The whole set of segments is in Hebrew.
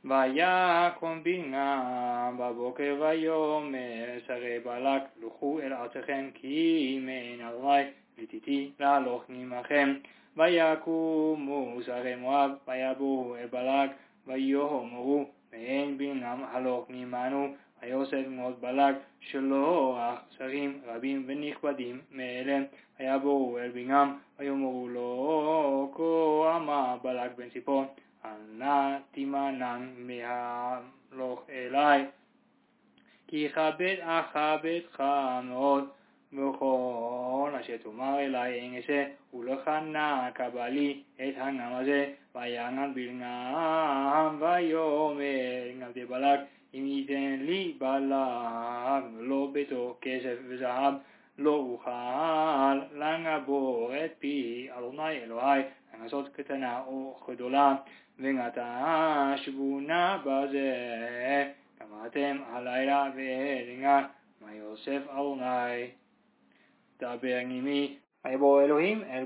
ויקום בלעם בבוקר ויאמר שרי בלק לכו אל ארצכם כי מעין אדוני לתיתי להלוך עמכם. ויקומו שרי מואב ויבואו אל בלק ויאמרו מעין בלעם הלוך עמנו. ויוסף מאוד בלק שלוח שרים רבים ונכבדים מאלה. ויבואו אל בלעם ויאמרו לו כה אמר בלק בן ציפור אנא תימנע מהלוך אלי כי כבד אכבדך מאוד וכל אשר תאמר אלי אין אעשה ולך נא קבלי את הנם הזה. ויען בלעם ויאמר עבדי בלק אם ייתן לי בלק לא ביתו כסף וזהב לא אוכל לנבור את פי אדוני אלוהי לעשות קטנה או גדולה ונתה שבונה בזה קמתם הלילה והנה מה יוסף אדוני דבר עמי. ויבוא אלוהים אל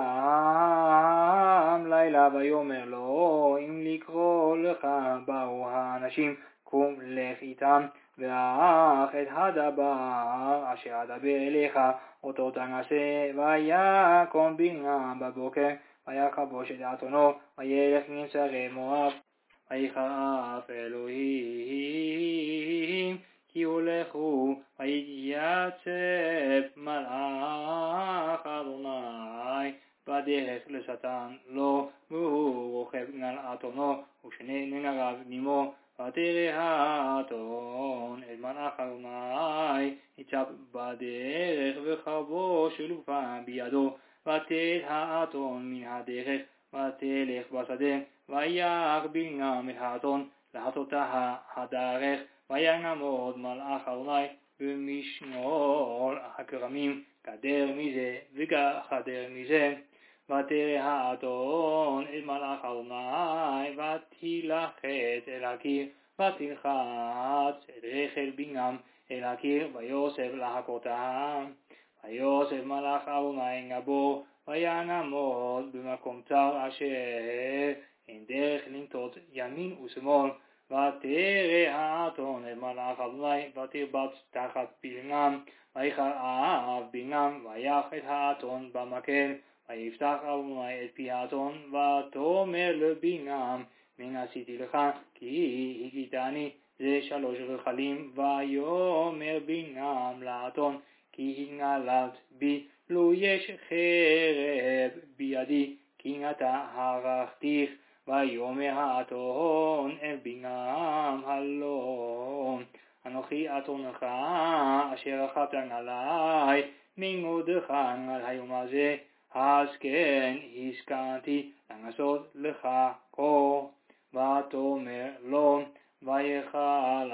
בלעם לילה ויאמר לו אם לקרוא לך באו האנשים קום לך איתם ואך את הדבר אשר אדבר אליך אותו תעשה. ויקום בלעם בבוקר ויחבוש את אתונו וילך עם שרי מואב ויכעס אלוהים כי הולכו ויתייצב מלאך אדוני בדרך לשטן לו והוא רוכב על אתונו ושני נעריו עמו. ותראה האתון את מלאך אדוני ניצב בדרך וחרבו שלופה בידו. ותט האתון מן הדרך ותלך בשדה ויך בלעם את האתון לחצותה הדרך. וינעמוד מלאך אדוני במשמר הכרמים גדר מזה וגדר מזה. ותראה האתון את מלאך אדוני ותילחץ אל הקיר ותלחץ את רכב בלעם אל הקיר ויוסף להכותה. ויוסף מלאך אדוני נבור וינעמוד במקום צר אשר אין דרך לנטות ימין ושמאל. ותראה האתון את מלאך אדוני ותרבץ תחת בלעם ויכאב בלעם ויך את האתון במקל. ויפתח אדוני את פי האתון ותאמר לבלעם מן עשיתי לך כי הכיתני זה 3 רחלים. ויאמר בלעם לאתון כי התנהלת בי לו יש חרב בידי כי אתה הרגתיך. ויאמר האתון אל בלעם הלא אנוכי אתונך אשר רכבת עלי ממודך על היום הזה אז כן הסכמתי לעשות לך כה. ותאמר לו ויכל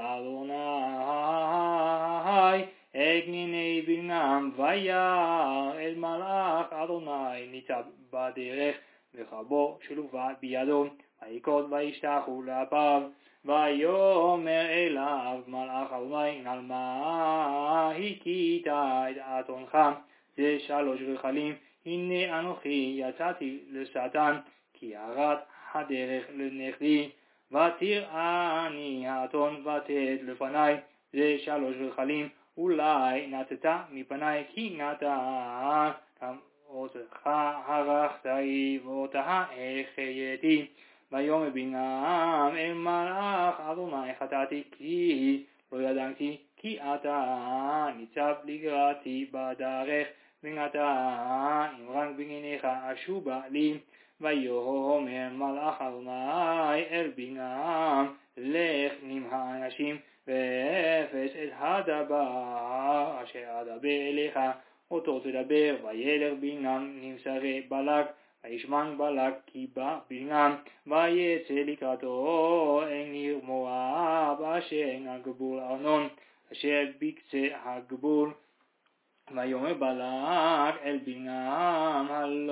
אדוני את עיני בלעם וירא אל מלאך אדוני ניצב בדרך וחרבו שלופה בידו ויקוד וישתחו לאפיו. ויאמר אליו מלאך אדוני על מה הכית את אתונך זה 3 רחלים. הנה אנוכי יצאתי לשטן כי ירד הדרך לנכדי. ותראני האתון ותט לפני זה 3 רחלים אולי נטת מפני כי נטה אותך הרגתי ואותה החייתי. ויאמר בלעם אל מלאך אדוני חטאתי כי לא ידעתי כי אתה ניצב לקראתי בדרך ונטע אמרן בעיניך אשובה לי. ויאמר מלאך אדוני אל בלעם לך עם האנשים ואפס את הדבר אשר אדבר אליך אותו תדבר. וילך בלעם עם שרי בלק וישמן בלק כי בא בלעם ויצא לקראתו אל עיר מואב אשר הגבול ארנון אשר בקצה הגבול. ויאמר בלק אל בלעם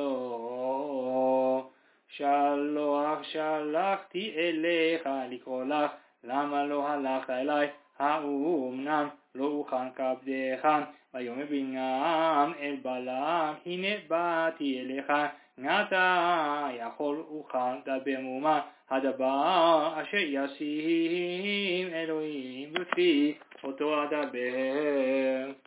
הלא שלוח שלחתי אליך לקרוא לך למה לא הלכת אלי האומנם לא אוכן כבדך ויאמר בלעם אל בלק, הנה באתי אליך, אתה יכול אוכל דבר מה הדבר אשר ישים אלוהים בפי אותו אדבר.